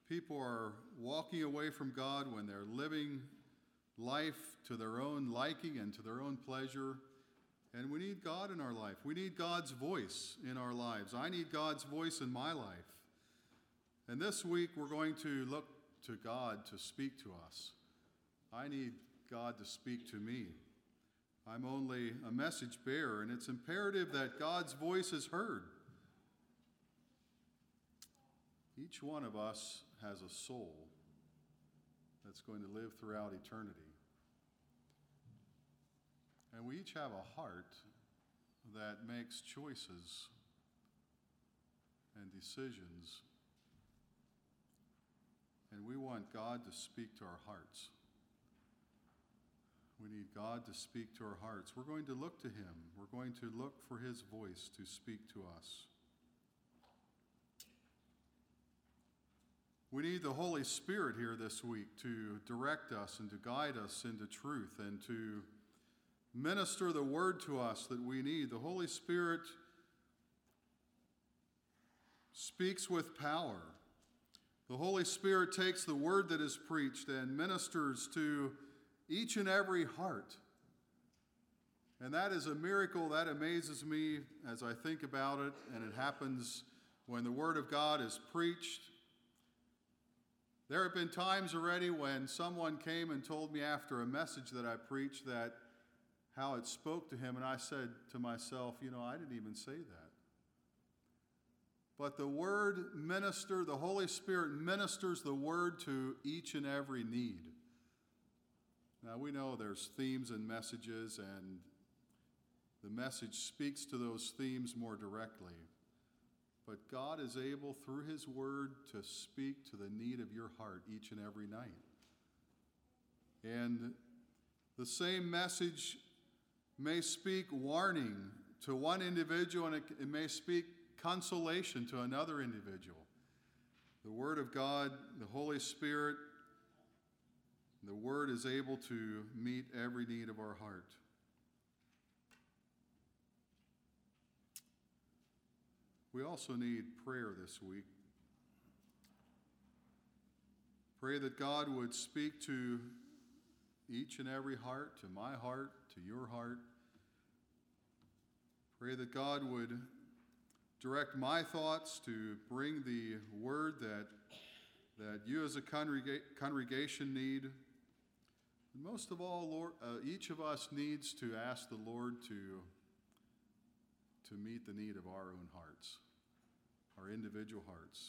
people are walking away from God, when they're living life to their own liking and to their own pleasure. And we need God in our life. We need God's voice in our lives. I need God's voice in my life. And this week we're going to look to God to speak to us. I need God to speak to me. I'm only a message bearer, and it's imperative that God's voice is heard. Each one of us has a soul that's going to live throughout eternity. And we each have a heart that makes choices and decisions. And we want God to speak to our hearts. We need God to speak to our hearts. We're going to look to Him. We're going to look for His voice to speak to us. We need the Holy Spirit here this week to direct us and to guide us into truth and to minister the word to us that we need. The Holy Spirit speaks with power. The Holy Spirit takes the word that is preached and ministers to each and every heart. And that is a miracle that amazes me as I think about it, and it happens when the word of God is preached. There have been times already when someone came and told me after a message that I preached that how it spoke to him, and I said to myself, I didn't even say that. But the Holy Spirit ministers the word to each and every need. Now we know there's themes and messages, and the message speaks to those themes more directly. But God is able, through His word, to speak to the need of your heart each and every night. And the same message may speak warning to one individual, and it may speak consolation to another individual. The Word of God, the Holy Spirit, the Word is able to meet every need of our heart. We also need prayer this week. Pray that God would speak to each and every heart, to my heart, to your heart. Pray that God would direct my thoughts to bring the word that you as a congregation need. And most of all, Lord, each of us needs to ask the Lord to meet the need of our own hearts, our individual hearts.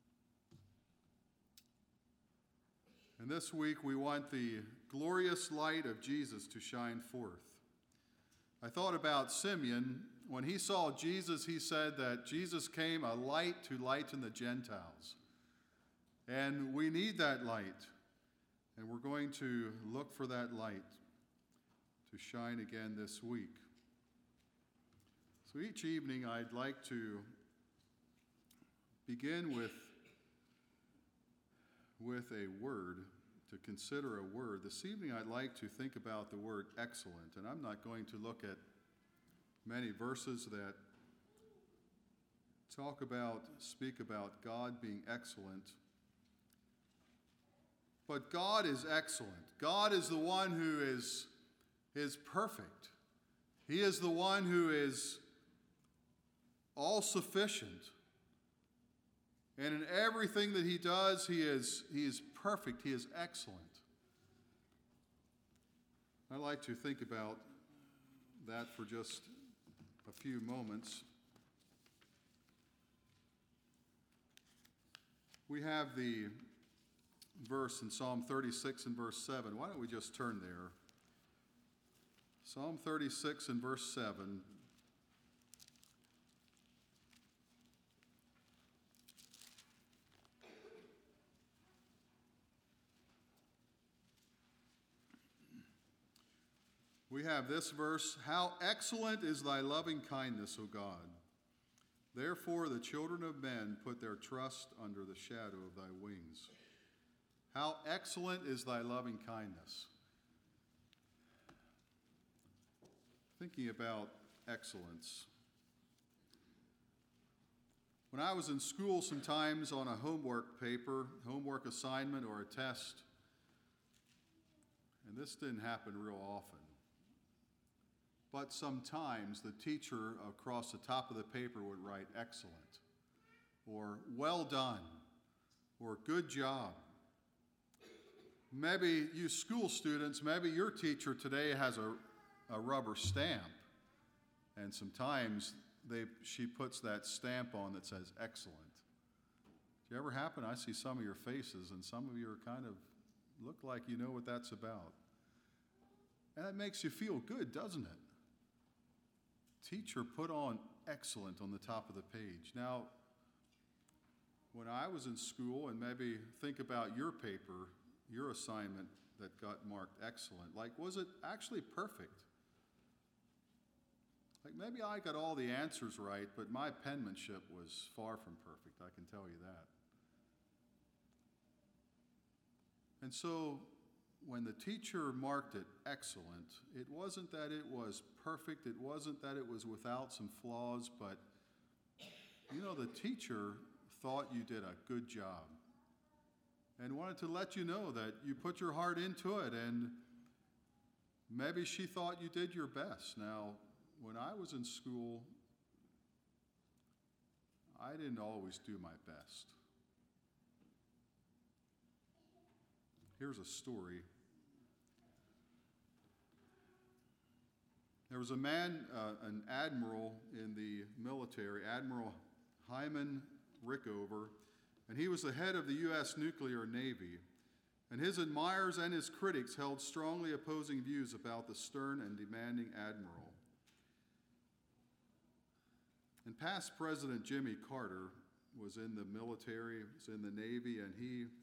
And this week we want the glorious light of Jesus to shine forth. I thought about Simeon. When he saw Jesus, he said that Jesus came a light to lighten the Gentiles. And we need that light. And we're going to look for that light to shine again this week. So each evening I'd like to begin with a word, to consider a word. This evening I'd like to think about the word excellent, and I'm not going to look at many verses that speak about God being excellent. But God is excellent. God is the one who is perfect. He is the one who is all-sufficient. And in everything that He does, He is perfect. He is excellent. I'd like to think about that for just a few moments. We have the verse in Psalm 36 and verse 7. Why don't we just turn there? Psalm 36 and verse 7. We have this verse, "How excellent is thy loving kindness, O God! Therefore the children of men put their trust under the shadow of thy wings." How excellent is thy loving kindness. Thinking about excellence. When I was in school, sometimes on a homework paper, homework assignment, or a test, and this didn't happen real often, but sometimes the teacher across the top of the paper would write excellent, or well done, or good job. Maybe you school students, maybe your teacher today has a rubber stamp, and sometimes she puts that stamp on that says excellent. Does it ever happen? I see some of your faces, and some of you are kind of look like you know what that's about. And that makes you feel good, doesn't it? Teacher put on excellent on the top of the page. Now, when I was in school, and maybe think about your paper, your assignment that got marked excellent, like, was it actually perfect? Like, maybe I got all the answers right, but my penmanship was far from perfect, I can tell you that. And so, when the teacher marked it excellent, it wasn't that it was perfect, it wasn't that it was without some flaws, but, you know, the teacher thought you did a good job and wanted to let you know that you put your heart into it, and maybe she thought you did your best. Now, when I was in school, I didn't always do my best. Here's a story. There was a man, an admiral in the military, Admiral Hyman Rickover, and he was the head of the U.S. Nuclear Navy. And his admirers and his critics held strongly opposing views about the stern and demanding admiral. And past President Jimmy Carter was in the military, was in the Navy, and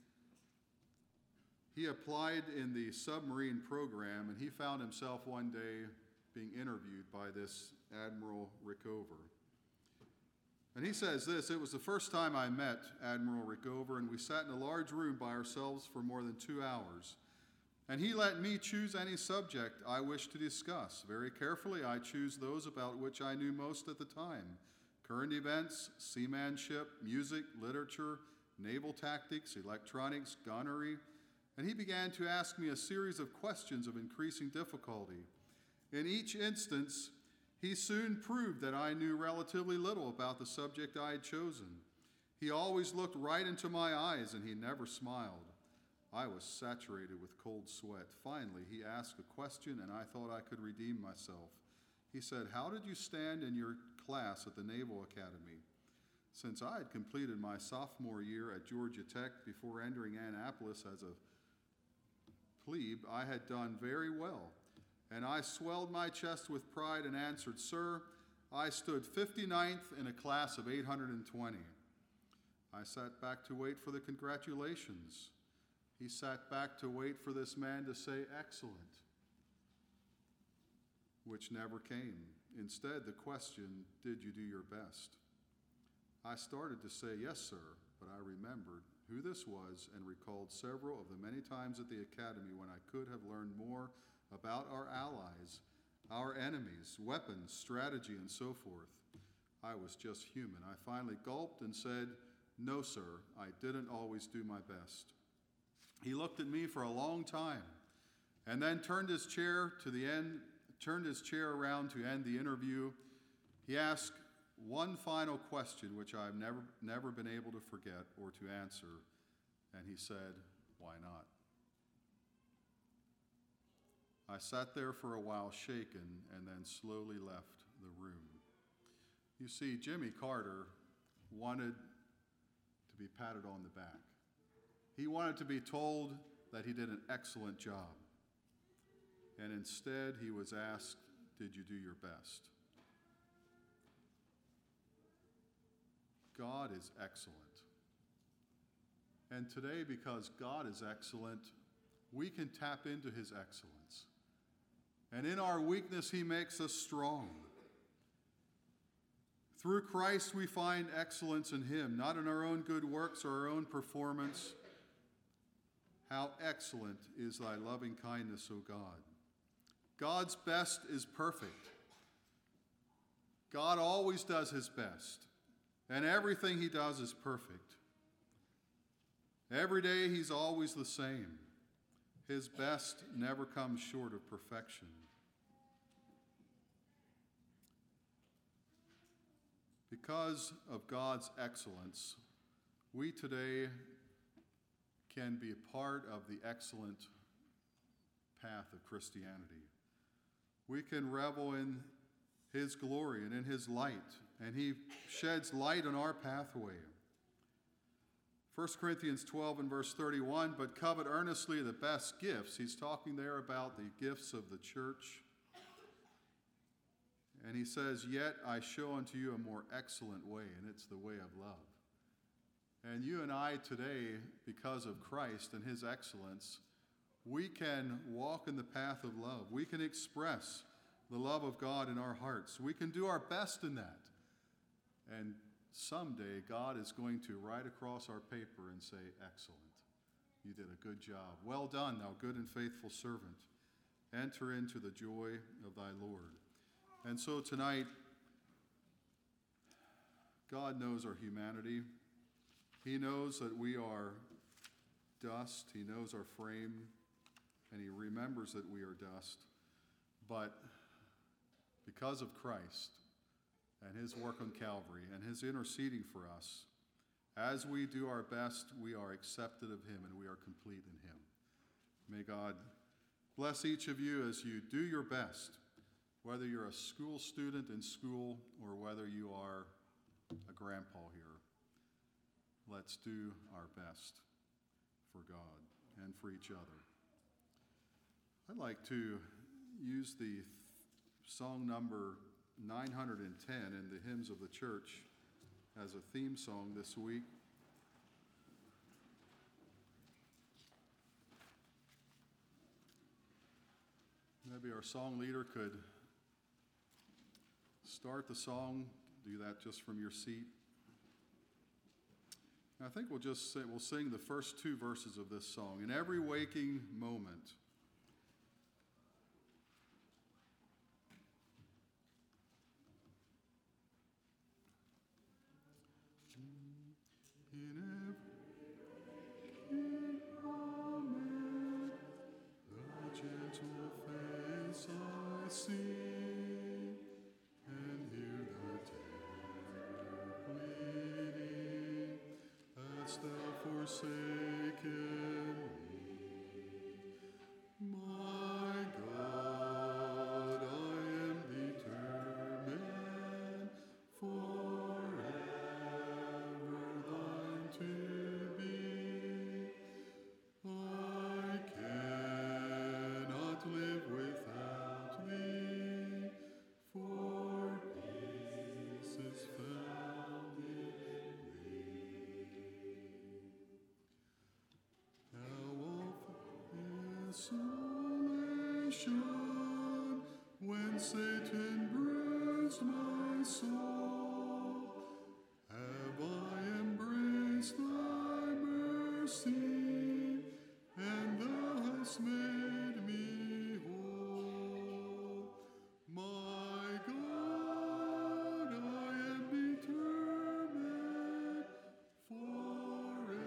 he applied in the submarine program, and he found himself one day being interviewed by this Admiral Rickover. And he says this: "It was the first time I met Admiral Rickover, and we sat in a large room by ourselves for more than 2 hours. And he let me choose any subject I wished to discuss. Very carefully, I chose those about which I knew most at the time: current events, seamanship, music, literature, naval tactics, electronics, gunnery. And he began to ask me a series of questions of increasing difficulty. In each instance, he soon proved that I knew relatively little about the subject I had chosen. He always looked right into my eyes, and he never smiled. I was saturated with cold sweat. Finally, he asked a question, and I thought I could redeem myself. He said, 'How did you stand in your class at the Naval Academy?' Since I had completed my sophomore year at Georgia Tech before entering Annapolis as a plebe, I had done very well. And I swelled my chest with pride and answered, 'Sir, I stood 59th in a class of 820. I sat back to wait for the congratulations. He sat back to wait for this man to say excellent, which never came. Instead, the question, 'Did you do your best?' I started to say, 'Yes, sir,' but I remembered who this was and recalled several of the many times at the academy when I could have learned more about our allies, our enemies, weapons, strategy, and so forth. I was just human. I finally gulped and said, 'No, sir, I didn't always do my best.' He looked at me for a long time and then turned his chair around to end the interview. He asked one final question, which I've never been able to forget or to answer, and he said, 'Why not?' I sat there for a while shaken and then slowly left the room." You see, Jimmy Carter wanted to be patted on the back. He wanted to be told that he did an excellent job. And instead, he was asked, "Did you do your best?" God is excellent. And today, because God is excellent, we can tap into his excellence. And in our weakness, he makes us strong. Through Christ, we find excellence in him, not in our own good works or our own performance. How excellent is thy loving kindness, O God. God's best is perfect. God always does his best. and everything he does is perfect. Every day he's always the same. His best never comes short of perfection. Because of God's excellence, we today can be a part of the excellent path of Christianity. We can revel in his glory and in his light, and he sheds light on our pathway. 1 Corinthians 12 and verse 31, but covet earnestly the best gifts. He's talking there about the gifts of the church. And he says, yet I show unto you a more excellent way, and it's the way of love. And you and I today, because of Christ and his excellence, we can walk in the path of love. We can express the love of God in our hearts. We can do our best in that. And someday God is going to write across our paper and say, excellent. You did a good job. Well done, thou good and faithful servant. Enter into the joy of thy Lord. And so tonight, God knows our humanity. He knows that we are dust. He knows our frame, and he remembers that we are dust. But because of Christ and his work on Calvary and his interceding for us, as we do our best, we are accepted of him and we are complete in him. May God bless each of you as you do your best, whether you're a school student in school or whether you are a grandpa here. Let's do our best for God and for each other. I'd like to use the song number 910 in the Hymns of the Church as a theme song this week. Maybe our song leader could start the song, do that just from your seat. I think we'll sing the first two verses of this song. In every waking moment. In every moment, the gentle face I see, and hear the tender pleading, hast thou forsaken me? My God, I am determined forever thine to be. I cannot live without thee, for peace is found in thee. How of isolation, when Satan bruised my soul, have I embraced thy mercy, and thou hast made me whole. My God, I am determined forever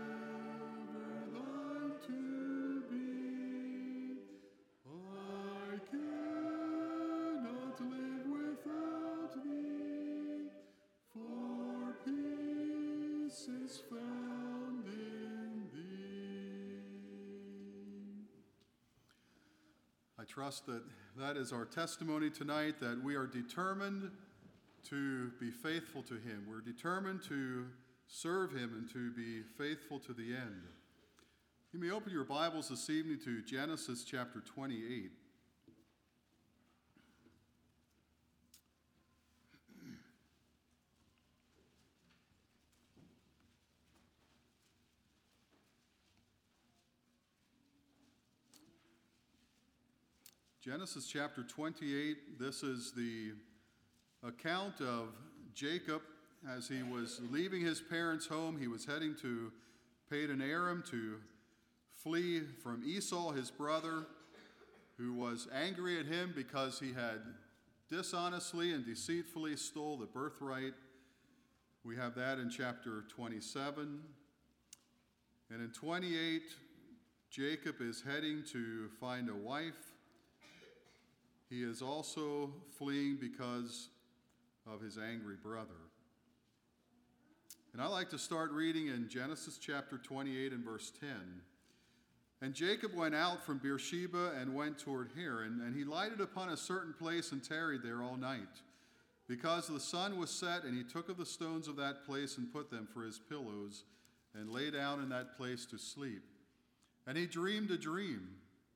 thine to be. I cannot live without thee, for peace is found in thee. I trust that that is our testimony tonight, that we are determined to be faithful to him. We're determined to serve him and to be faithful to the end. You may open your Bibles this evening to Genesis chapter 28. Genesis chapter 28, this is the account of Jacob as he was leaving his parents' home. He was heading to Padan Aram to flee from Esau, his brother, who was angry at him because he had dishonestly and deceitfully stole the birthright We have that in chapter 27. And in 28, Jacob is heading to find a wife. He is also fleeing because of his angry brother. And I like to start reading in Genesis chapter 28 and verse 10. And Jacob went out from Beersheba and went toward Haran, and he lighted upon a certain place and tarried there all night, because the sun was set, and he took of the stones of that place and put them for his pillows, and lay down in that place to sleep. And he dreamed a dream.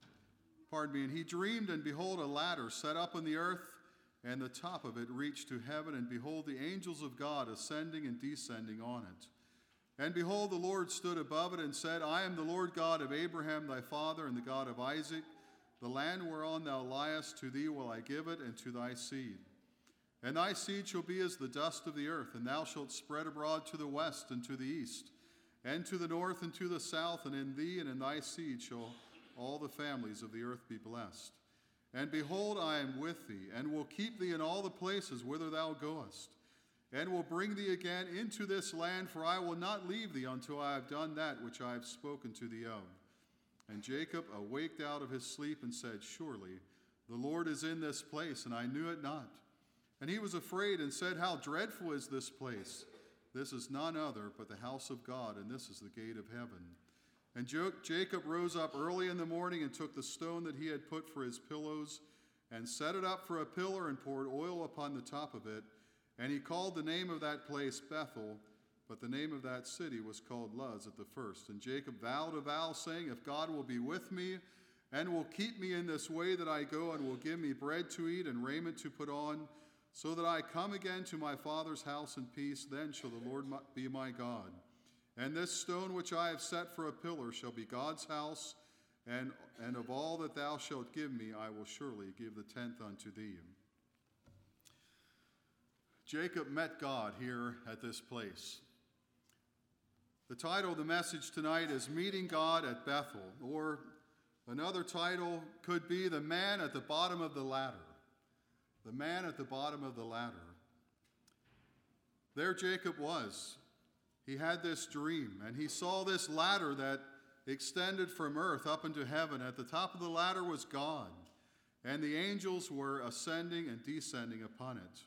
And he dreamed, and behold, a ladder set up on the earth, and the top of it reached to heaven, and behold, the angels of God ascending and descending on it. And behold, the Lord stood above it and said, I am the Lord God of Abraham thy father, and the God of Isaac. The land whereon thou liest, to thee will I give it, and to thy seed. And thy seed shall be as the dust of the earth, and thou shalt spread abroad to the west and to the east, and to the north and to the south, and in thee and in thy seed shall all the families of the earth be blessed. And behold, I am with thee, and will keep thee in all the places whither thou goest, and will bring thee again into this land, for I will not leave thee until I have done that which I have spoken to thee of. And Jacob awaked out of his sleep and said, Surely the Lord is in this place, and I knew it not. And he was afraid and said, How dreadful is this place! This is none other but the house of God, and this is the gate of heaven. And Jacob rose up early in the morning and took the stone that he had put for his pillows and set it up for a pillar and poured oil upon the top of it. And he called the name of that place Bethel, but the name of that city was called Luz at the first. And Jacob vowed a vow, saying, If God will be with me and will keep me in this way that I go, and will give me bread to eat and raiment to put on, so that I come again to my father's house in peace, then shall the Lord be my God. And this stone which I have set for a pillar shall be God's house, and of all that thou shalt give me, I will surely give the tenth unto thee. Jacob met God here at this place. The title of the message tonight is Meeting God at Bethel, or another title could be The Man at the Bottom of the Ladder. The man at the bottom of the ladder. There Jacob was. He had this dream, and he saw this ladder that extended from earth up into heaven. At the top of the ladder was God, and the angels were ascending and descending upon it.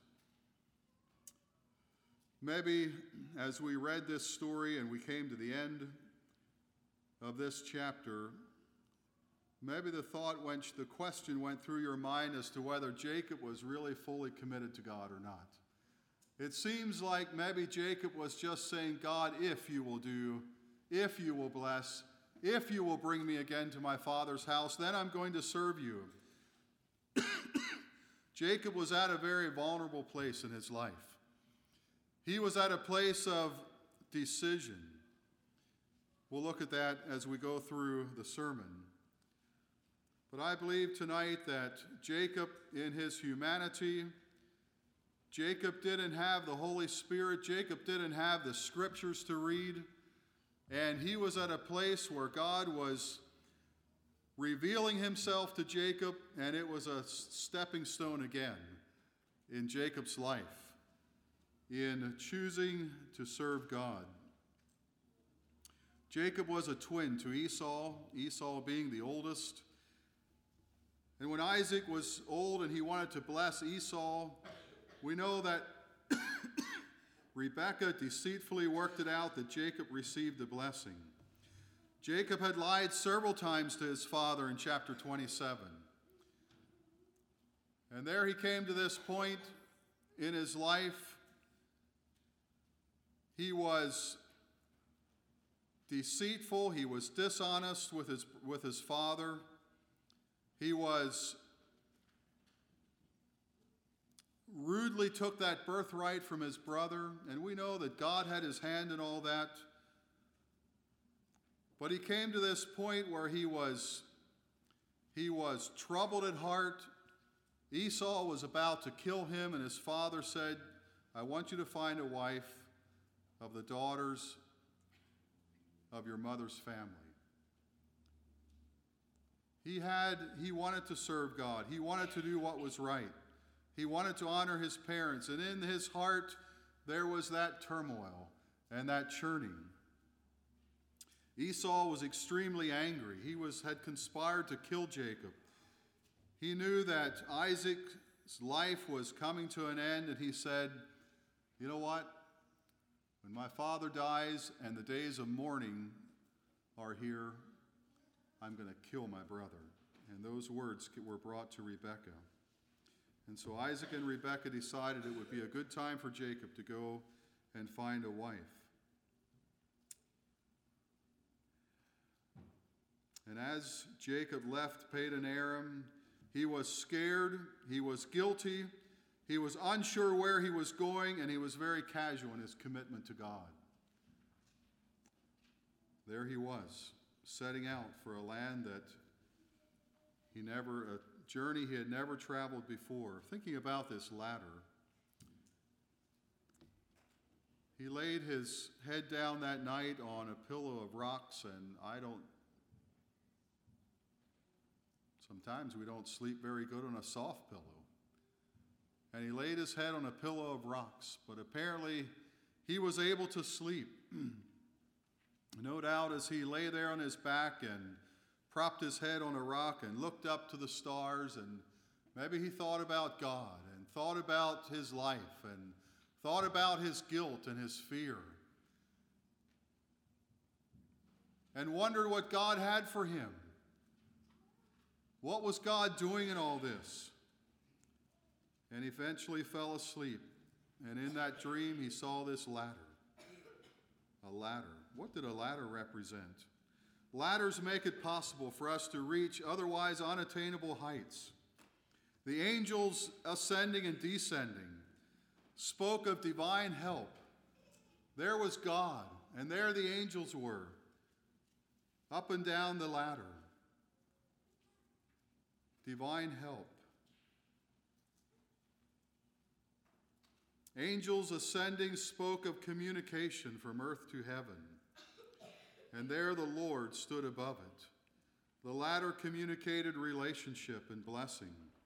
Maybe as we read this story and we came to the end of this chapter, maybe the question went through your mind as to whether Jacob was really fully committed to God or not. It seems like maybe Jacob was just saying, God, if you will do, if you will bless, if you will bring me again to my father's house, then I'm going to serve you. Jacob was at a very vulnerable place in his life. He was at a place of decision. We'll look at that as we go through the sermon. But I believe tonight that Jacob, in his humanity, Jacob didn't have the Holy Spirit. Jacob didn't have the scriptures to read. And he was at a place where God was revealing himself to Jacob, and it was a stepping stone again in Jacob's life, in choosing to serve God. Jacob was a twin to Esau, Esau being the oldest. And when Isaac was old and he wanted to bless Esau, we know that Rebekah deceitfully worked it out that Jacob received the blessing. Jacob had lied several times to his father in chapter 27. And there he came to this point in his life. He was deceitful, he was dishonest with his father. He was rudely took that birthright from his brother, and we know that God had his hand in all that. But he came to this point where he was troubled at heart. Esau was about to kill him, and his father said, I want you to find a wife of the daughters of your mother's family. He wanted to serve God. He wanted to do what was right. He wanted to honor his parents. And in his heart, there was that turmoil and that churning. Esau was extremely angry. He had conspired to kill Jacob. He knew that Isaac's life was coming to an end, and he said, you know what? When my father dies and the days of mourning are here, I'm going to kill my brother. And those words were brought to Rebekah. And so Isaac and Rebekah decided it would be a good time for Jacob to go and find a wife. And as Jacob left Padan Aram, he was scared, he was guilty, he was unsure where he was going, and he was very casual in his commitment to God. There he was, setting out for a land that a journey he had never traveled before. Thinking about this ladder, he laid his head down that night on a pillow of rocks, and sometimes we don't sleep very good on a soft pillow. And he laid his head on a pillow of rocks, but apparently he was able to sleep. No doubt as he lay there on his back and propped his head on a rock and looked up to the stars, and maybe he thought about God and thought about his life and thought about his guilt and his fear and wondered what God had for him. What was God doing in all this? And he eventually fell asleep. And in that dream, he saw this ladder. A ladder. What did a ladder represent? Ladders make it possible for us to reach otherwise unattainable heights. The angels ascending and descending spoke of divine help. There was God, and there the angels were, up and down the ladder. Divine help. Angels ascending spoke of communication from earth to heaven, and there the Lord stood above it. The ladder communicated relationship and blessing.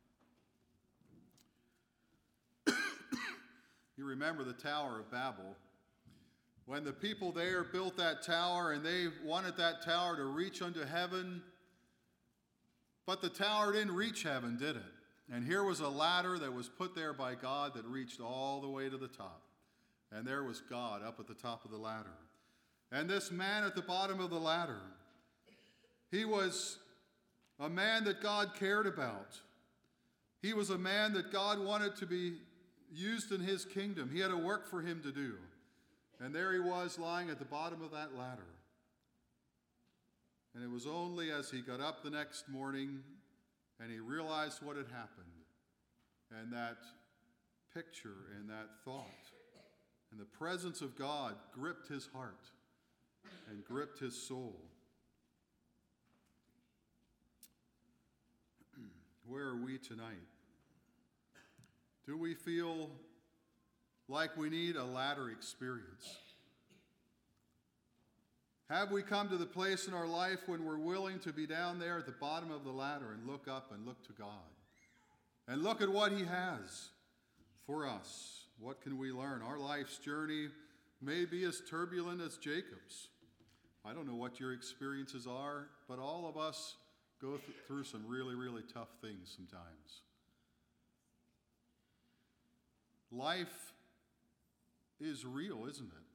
You remember the Tower of Babel. When the people there built that tower and they wanted that tower to reach unto heaven, but the tower didn't reach heaven, did it? And here was a ladder that was put there by God that reached all the way to the top. And there was God up at the top of the ladder. And this man at the bottom of the ladder, he was a man that God cared about. He was a man that God wanted to be used in his kingdom. He had a work for him to do. And there he was lying at the bottom of that ladder. And it was only as he got up the next morning and he realized what had happened, and that picture and that thought and the presence of God gripped his heart and gripped his soul. Where are we tonight? Do we feel like we need a ladder experience? Have we come to the place in our life when we're willing to be down there at the bottom of the ladder and look up and look to God and look at what he has for us? What can we learn? Our life's journey may be as turbulent as Jacob's. I don't know what your experiences are, but all of us go through some really, really tough things sometimes. Life is real, isn't it?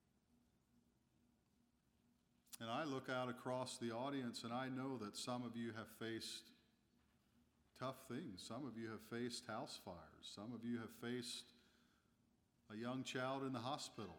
And I look out across the audience and I know that some of you have faced tough things. Some of you have faced house fires. Some of you have faced a young child in the hospital.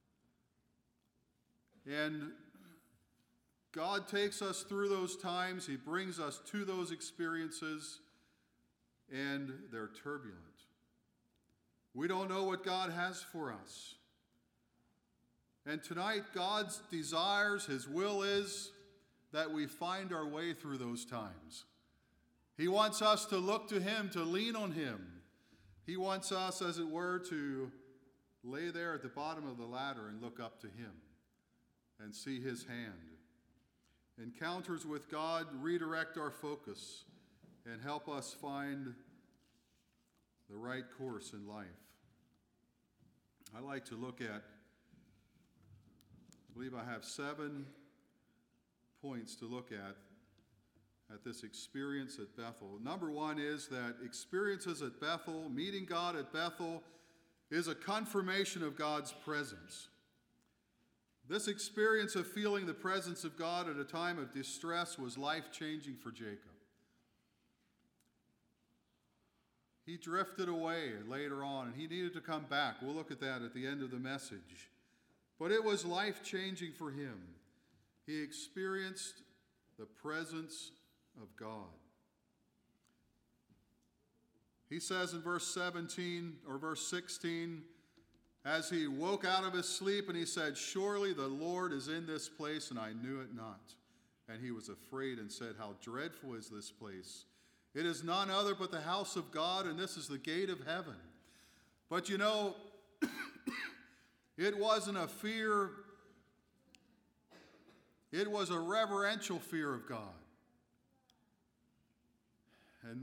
And God takes us through those times. He brings us to those experiences, and they're turbulent. We don't know what God has for us. And tonight, God's desires, his will is that we find our way through those times. He wants us to look to him, to lean on him. He wants us, as it were, to lay there at the bottom of the ladder and look up to him and see his hand. Encounters with God redirect our focus and help us find the right course in life. I like to look at, I believe I have 7 points to look at this experience at Bethel. Number 1 is that experiences at Bethel, meeting God at Bethel, is a confirmation of God's presence. This experience of feeling the presence of God at a time of distress was life-changing for Jacob. He drifted away later on, and he needed to come back. We'll look at that at the end of the message. But it was life-changing for him. He experienced the presence of God. He says in verse 17 or verse 16, as he woke out of his sleep, and he said, "Surely the Lord is in this place, and I knew it not." And he was afraid and said, "How dreadful is this place! It is none other but the house of God, and this is the gate of heaven." But you know, it wasn't a fear, it was a reverential fear of God. And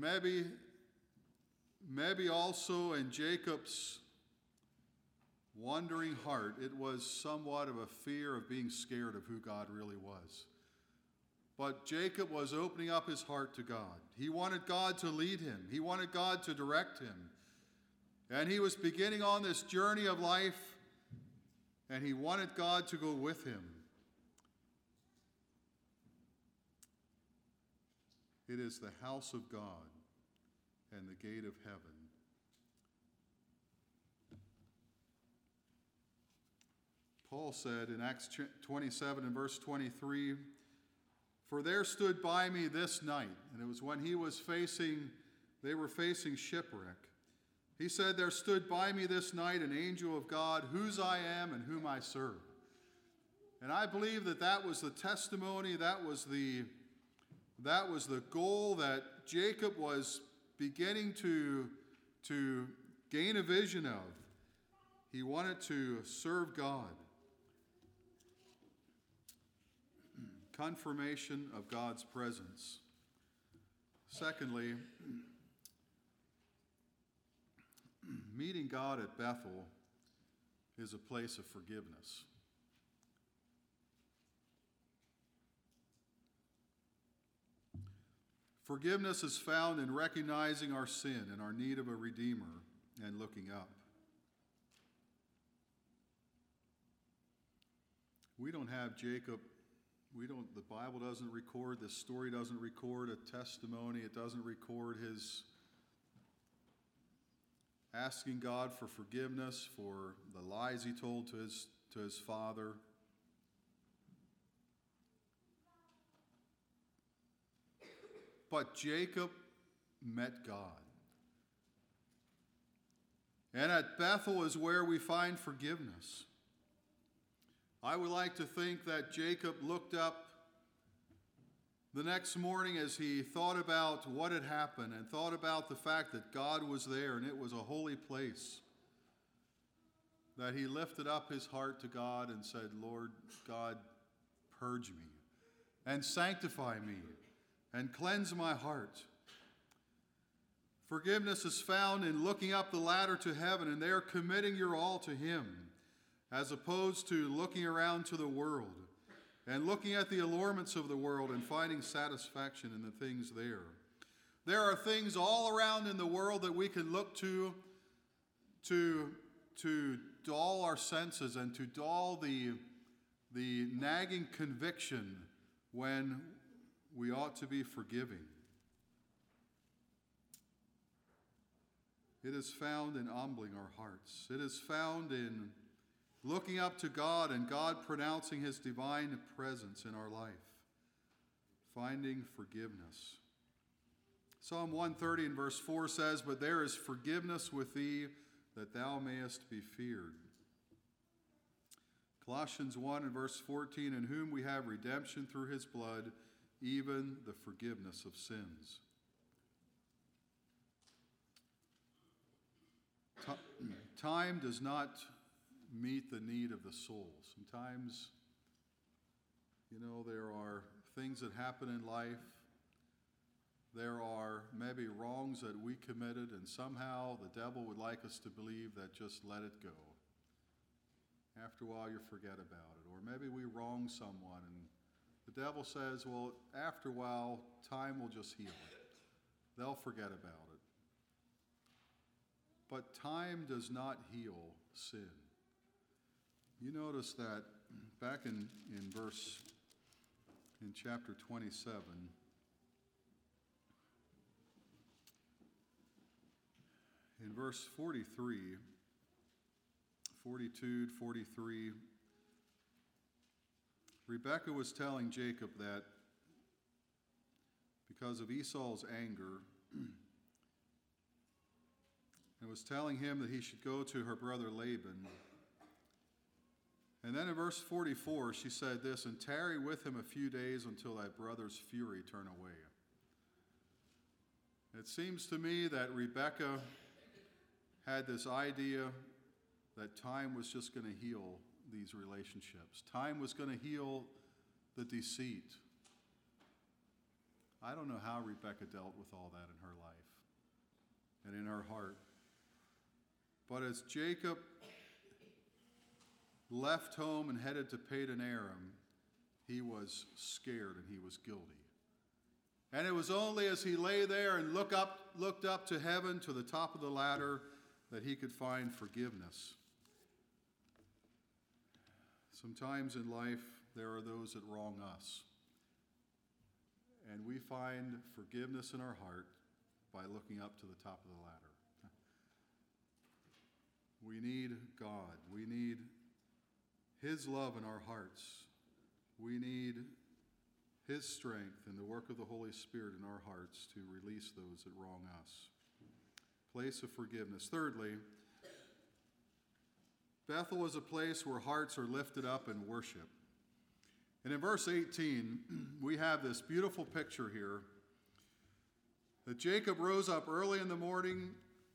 maybe also in Jacob's wondering heart, it was somewhat of a fear of being scared of who God really was. But Jacob was opening up his heart to God. He wanted God to lead him. He wanted God to direct him. And he was beginning on this journey of life, and he wanted God to go with him. It is the house of God and the gate of heaven. Paul said in Acts 27 and verse 23, "For there stood by me this night," and it was when they were facing shipwreck. He said, "There stood by me this night an angel of God, whose I am and whom I serve." And I believe that was the testimony, that was the goal that Jacob was beginning to gain a vision of. He wanted to serve God. Confirmation of God's presence. Secondly, meeting God at Bethel is a place of forgiveness. Forgiveness is found in recognizing our sin and our need of a Redeemer and looking up. We don't have Jacob. The Bible doesn't record, this story doesn't record a testimony. It doesn't record his asking God for forgiveness for the lies he told to his father. But Jacob met God. And at Bethel is where we find forgiveness. I would like to think that Jacob looked up the next morning as he thought about what had happened and thought about the fact that God was there and it was a holy place, that he lifted up his heart to God and said, "Lord God, purge me and sanctify me and cleanse my heart." Forgiveness is found in looking up the ladder to heaven and there committing your all to him, as opposed to looking around to the world and looking at the allurements of the world and finding satisfaction in the things there. There are things all around in the world that we can look to dull our senses and to dull the nagging conviction when we ought to be forgiving. It is found in humbling our hearts. It is found in looking up to God and God pronouncing his divine presence in our life. Finding forgiveness. Psalm 130 and verse 4 says, "But there is forgiveness with thee, that thou mayest be feared." Colossians 1 and verse 14, "In whom we have redemption through his blood, even the forgiveness of sins." Time does not meet the need of the soul. Sometimes, there are things that happen in life. There are maybe wrongs that we committed, and somehow the devil would like us to believe that just let it go. After a while, you forget about it. Or maybe we wrong someone, and the devil says, well, after a while, time will just heal it. They'll forget about it. But time does not heal sin. You notice that back in chapter 27, in verse 42 to 43, Rebekah was telling Jacob that because of Esau's anger, and was telling him that he should go to her brother Laban. And then in verse 44, she said this, and tarry with him a few days until thy brother's fury turn away. It seems to me that Rebekah had this idea that time was just going to heal these relationships. Time was going to heal the deceit. I don't know how Rebekah dealt with all that in her life and in her heart. But as Jacob left home and headed to Padan Aram, he was scared and he was guilty. And it was only as he lay there and looked up to heaven, to the top of the ladder, that he could find forgiveness. Sometimes in life, there are those that wrong us. And we find forgiveness in our heart by looking up to the top of the ladder. We need God. We need His love in our hearts. We need His strength and the work of the Holy Spirit in our hearts to release those that wrong us. Place of forgiveness. Thirdly, Bethel is a place where hearts are lifted up in worship. And in verse 18, we have this beautiful picture here that Jacob rose up early in the morning.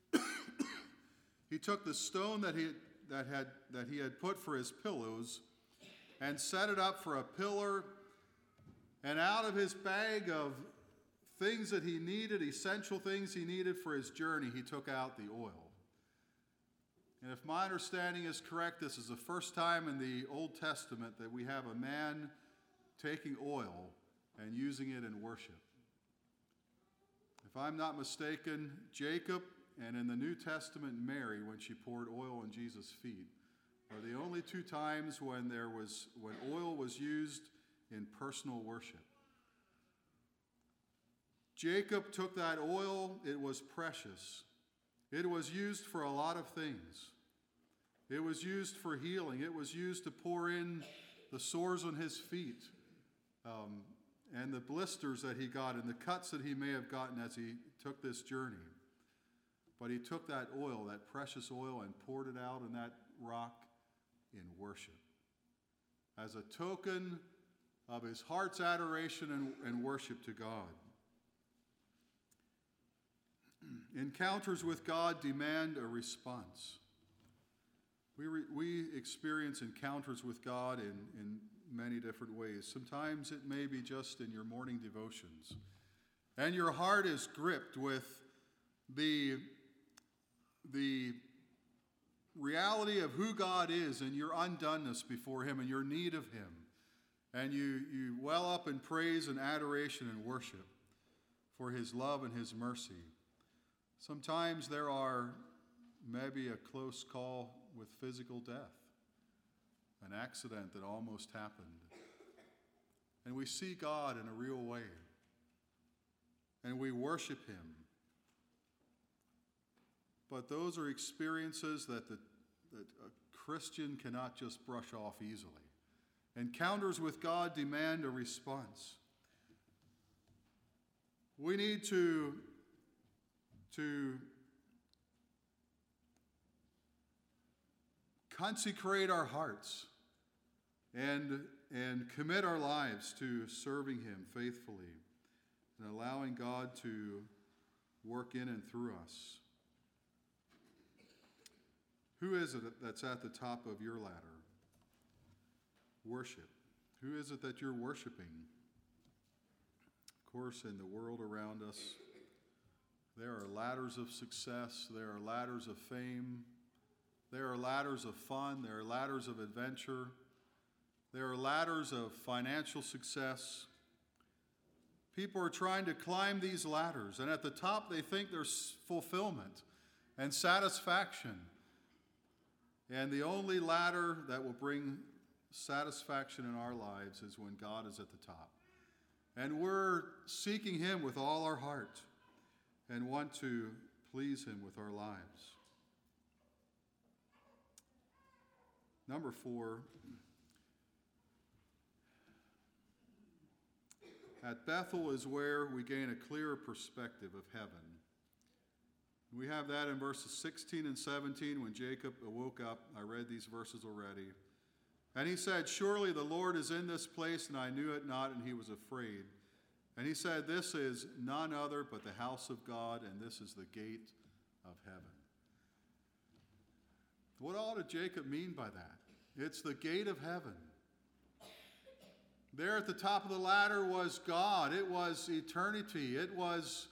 He took the stone that he had put for his pillows and set it up for a pillar. And out of his bag of things that he needed, essential things he needed for his journey, he took out the oil. And if my understanding is correct, this is the first time in the Old Testament that we have a man taking oil and using it in worship. If I'm not mistaken, Jacob, and in the New Testament, Mary, when she poured oil on Jesus' feet, are the only two times when oil was used in personal worship. Jacob took that oil. It was precious. It was used for a lot of things. It was used for healing. It was used to pour in the sores on his feet, and the blisters that he got and the cuts that he may have gotten as he took this journey. But he took that oil, that precious oil, and poured it out on that rock in worship as a token of his heart's adoration and worship to God. Encounters with God demand a response. We experience encounters with God in many different ways. Sometimes it may be just in your morning devotions, and your heart is gripped with the reality of who God is and your undoneness before Him and your need of Him. And you well up in praise and adoration and worship for His love and His mercy. Sometimes there are maybe a close call with physical death, an accident that almost happened. And we see God in a real way, and we worship Him. But those are experiences that a Christian cannot just brush off easily. Encounters with God demand a response. We need to consecrate our hearts and commit our lives to serving Him faithfully and allowing God to work in and through us. Who is it that's at the top of your ladder? Worship. Who is it that you're worshiping? Of course, in the world around us, there are ladders of success, there are ladders of fame, There are ladders of fun. There are ladders of adventure. There are ladders of financial success. People are trying to climb these ladders, and at the top they think there's fulfillment and satisfaction. And the only ladder that will bring satisfaction in our lives is when God is at the top. And we're seeking Him with all our heart and want to please Him with our lives. Number 4, at Bethel is where we gain a clearer perspective of heaven. We have that in verses 16 and 17 when Jacob woke up. I read these verses already. And he said, "Surely the Lord is in this place, and I knew it not," and he was afraid. And he said, "This is none other but the house of God, and this is the gate of heaven." What all did Jacob mean by that? It's the gate of heaven. There at the top of the ladder was God. It was eternity. It was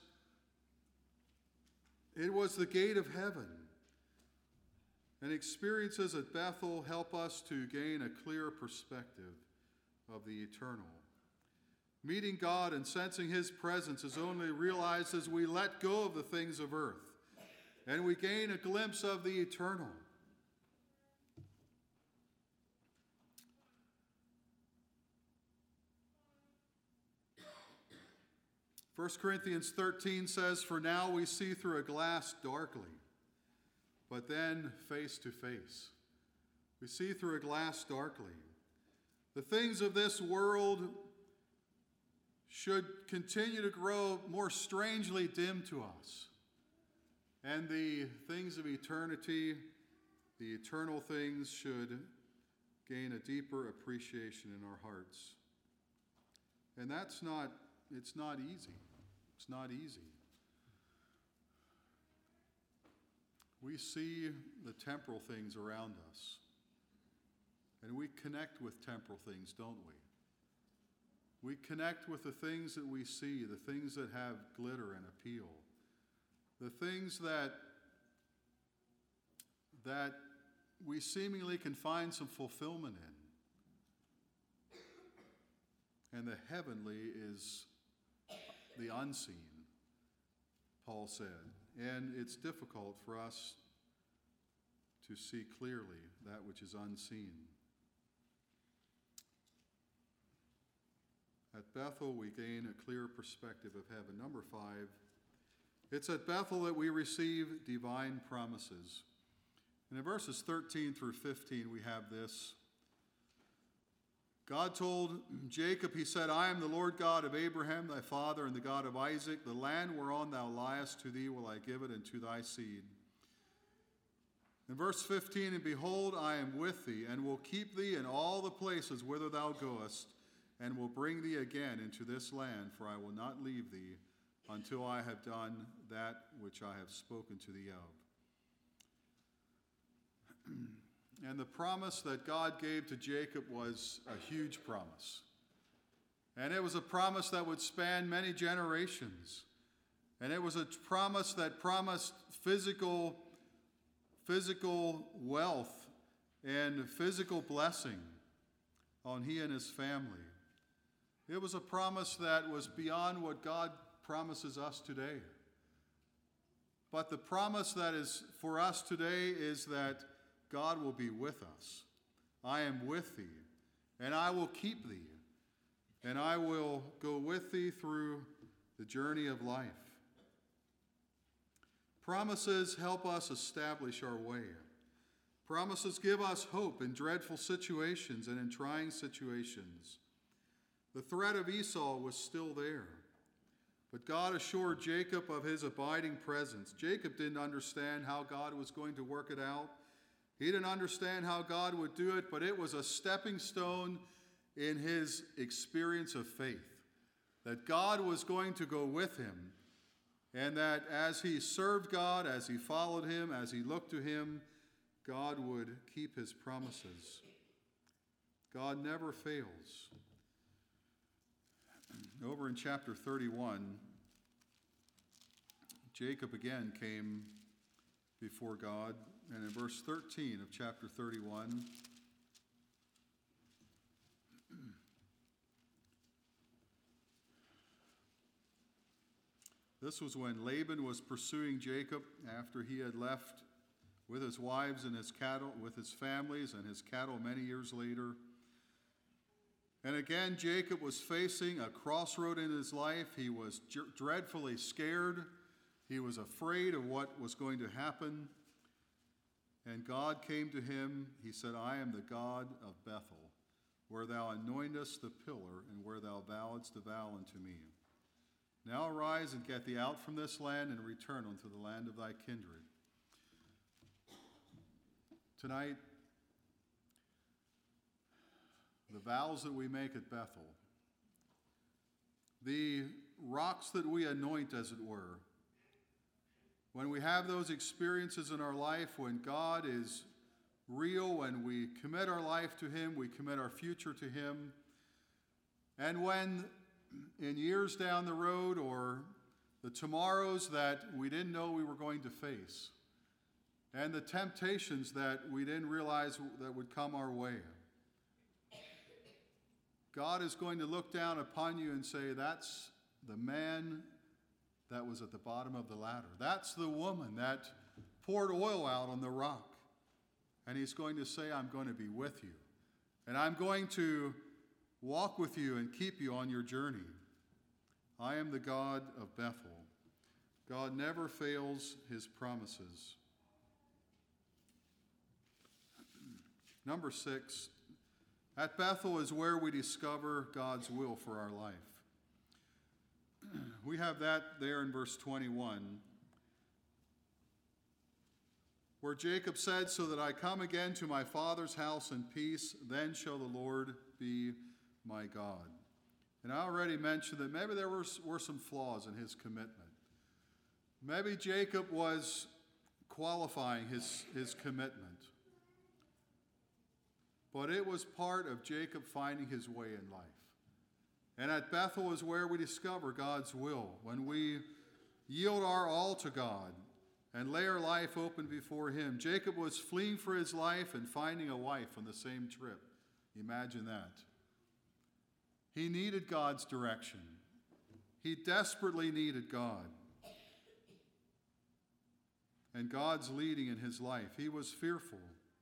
the gate of heaven. And experiences at Bethel help us to gain a clear perspective of the eternal. Meeting God and sensing His presence is only realized as we let go of the things of earth and we gain a glimpse of the eternal. 1 Corinthians 13 says, "For now we see through a glass darkly, but then face to face." We see through a glass darkly. The things of this world should continue to grow more strangely dim to us. And the things of eternity, the eternal things, should gain a deeper appreciation in our hearts. And it's not easy. It's not easy. We see the temporal things around us, and we connect with temporal things, don't we? We connect with the things that we see, the things that have glitter and appeal, the things that we seemingly can find some fulfillment in. And the heavenly is the unseen, Paul said. And it's difficult for us to see clearly that which is unseen. At Bethel, we gain a clear perspective of heaven. Number 5, it's at Bethel that we receive divine promises. And in verses 13 through 15, we have this. God told Jacob, He said, "I am the Lord God of Abraham, thy father, and the God of Isaac. The land whereon thou liest, to thee will I give it, and to thy seed." In verse 15, "And behold, I am with thee, and will keep thee in all the places whither thou goest, and will bring thee again into this land, for I will not leave thee until I have done that which I have spoken to thee of." And the promise that God gave to Jacob was a huge promise. And it was a promise that would span many generations. And it was a promise that promised physical wealth and physical blessing on he and his family. It was a promise that was beyond what God promises us today. But the promise that is for us today is that God will be with us. "I am with thee, and I will keep thee, and I will go with thee through the journey of life." Promises help us establish our way. Promises give us hope in dreadful situations and in trying situations. The threat of Esau was still there, but God assured Jacob of His abiding presence. Jacob didn't understand how God was going to work it out. He didn't understand how God would do it, but it was a stepping stone in his experience of faith, that God was going to go with him, and that as he served God, as he followed Him, as he looked to Him, God would keep His promises. God never fails. Over in chapter 31, Jacob again came before God. And in verse 13 of chapter 31, this was when Laban was pursuing Jacob after he had left with his wives and his cattle, with his families and his cattle many years later. And again, Jacob was facing a crossroad in his life. He was dreadfully scared. He was afraid of what was going to happen. And God came to him. He said, I am the God of Bethel, where thou anointest the pillar, and where thou vowedst a vow unto me. Now arise and get thee out from this land, and return unto the land of thy kindred. Tonight, the vows that we make at Bethel, the rocks that we anoint, as it were, when we have those experiences in our life, when God is real, when we commit our life to him, we commit our future to him, and when in years down the road or the tomorrows that we didn't know we were going to face, and the temptations that we didn't realize that would come our way, God is going to look down upon you and say, that's the man that was at the bottom of the ladder. That's the woman that poured oil out on the rock. And he's going to say, I'm going to be with you. And I'm going to walk with you and keep you on your journey. I am the God of Bethel. God never fails his promises. Number 6, at Bethel is where we discover God's will for our life. We have that there in verse 21, where Jacob said, so that I come again to my father's house in peace, then shall the Lord be my God. And I already mentioned that maybe there were some flaws in his commitment. Maybe Jacob was qualifying his commitment. But it was part of Jacob finding his way in life. And at Bethel is where we discover God's will, when we yield our all to God and lay our life open before him. Jacob was fleeing for his life and finding a wife on the same trip. Imagine that. He needed God's direction. He desperately needed God. And God's leading in his life. He was fearful.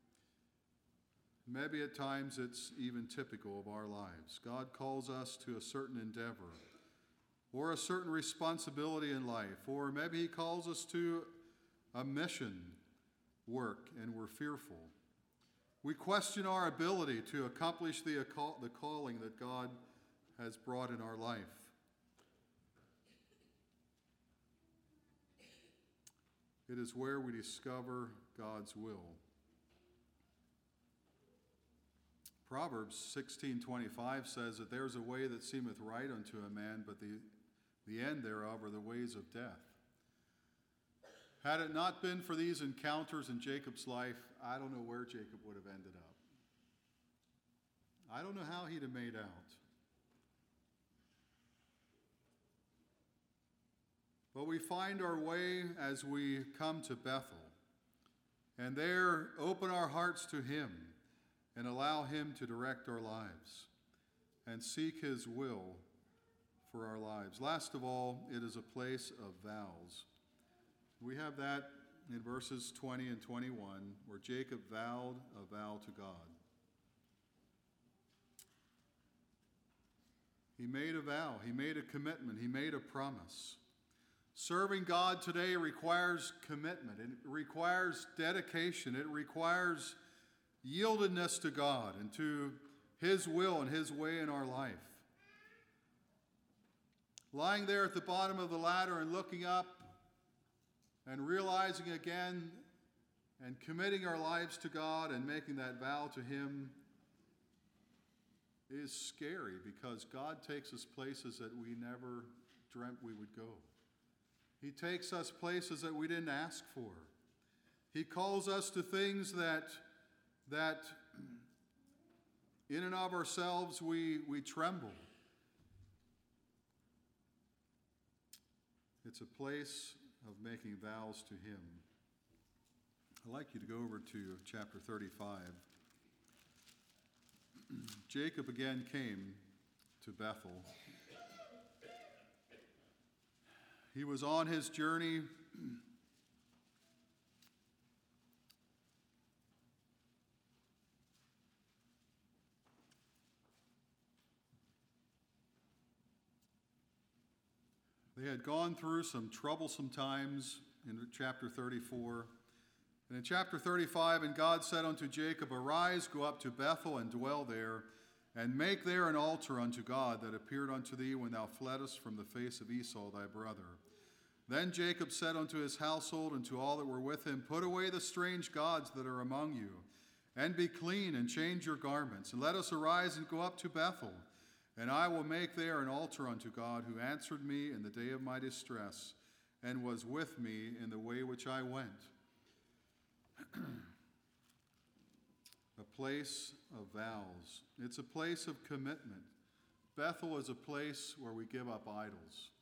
Maybe at times it's even typical of our lives. God calls us to a certain endeavor or a certain responsibility in life, or maybe he calls us to a mission work and we're fearful. We question our ability to accomplish the calling that God has brought in our life. It is where we discover God's will. Proverbs 16:25 says that there's a way that seemeth right unto a man, but the end thereof are the ways of death. Had it not been for these encounters in Jacob's life, I don't know where Jacob would have ended up. I don't know how he'd have made out. But we find our way as we come to Bethel, and there open our hearts to him and allow him to direct our lives and seek his will for our lives. Last of all, it is a place of vows. We have that in verses 20 and 21, where Jacob vowed a vow to God. He made a vow, he made a commitment, he made a promise. Serving God today requires commitment, it requires dedication, it requires yieldedness to God and to his will and his way in our life. Lying there at the bottom of the ladder and looking up and realizing again and committing our lives to God and making that vow to him is scary, because God takes us places that we never dreamt we would go. He takes us places that we didn't ask for. He calls us to things that in and of ourselves we tremble. It's a place of making vows to him. I'd like you to go over to chapter 35. Jacob again came to Bethel. He was on his journey. They had gone through some troublesome times in chapter 34. And in chapter 35, and God said unto Jacob, Arise, go up to Bethel and dwell there, and make there an altar unto God that appeared unto thee when thou fleddest from the face of Esau thy brother. Then Jacob said unto his household and to all that were with him, Put away the strange gods that are among you, and be clean, and change your garments, and let us arise and go up to Bethel. And I will make there an altar unto God, who answered me in the day of my distress, and was with me in the way which I went. A place of vows. It's a place of commitment. Bethel is a place where we give up idols.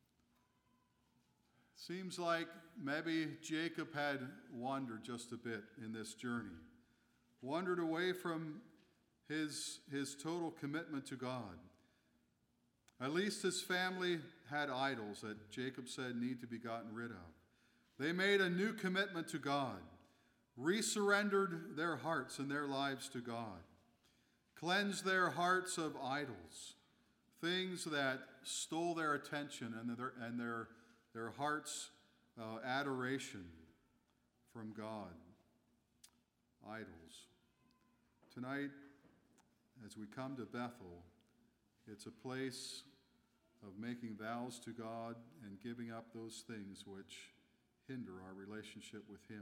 Seems like maybe Jacob had wandered just a bit in this journey, wandered away from his total commitment to God. At least his family had idols that Jacob said need to be gotten rid of. They made a new commitment to God, resurrendered their hearts and their lives to God, cleansed their hearts of idols, things that stole their attention and their heart's adoration from God. Idols. Tonight, as we come to Bethel, it's a place of making vows to God and giving up those things which hinder our relationship with Him.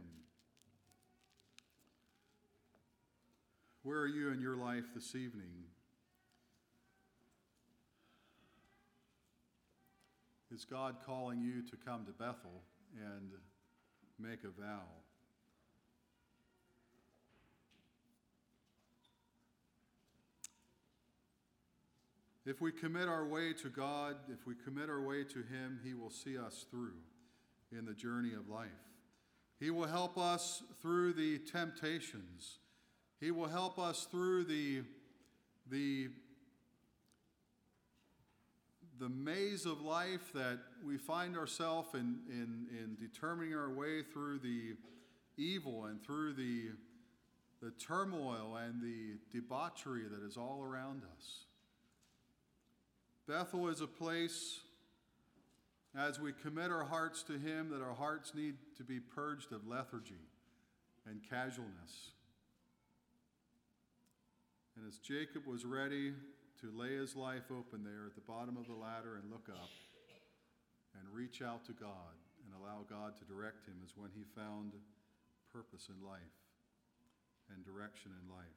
Where are you in your life this evening? Is God calling you to come to Bethel and make a vow? If we commit our way to God, if we commit our way to Him, He will see us through in the journey of life. He will help us through the temptations. He will help us through the maze of life that we find ourselves in determining our way through the evil and through the turmoil and the debauchery that is all around us. Bethel is a place, as we commit our hearts to Him, that our hearts need to be purged of lethargy and casualness. And as Jacob was ready to lay his life open there at the bottom of the ladder and look up and reach out to God and allow God to direct him, is when he found purpose in life and direction in life.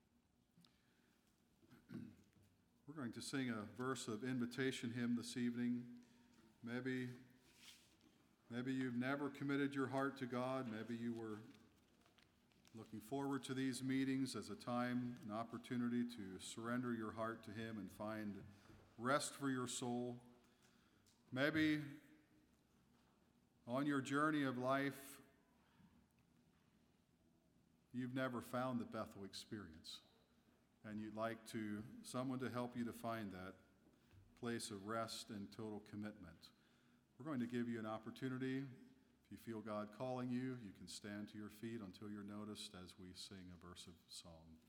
We're going to sing a verse of invitation hymn this evening. Maybe you've never committed your heart to God. Maybe you were looking forward to these meetings as a time, an opportunity to surrender your heart to Him and find rest for your soul. Maybe on your journey of life, you've never found the Bethel experience, and you'd like someone to help you to find that place of rest and total commitment. We're going to give you an opportunity. If you feel God calling you, you can stand to your feet until you're noticed as we sing a verse of song.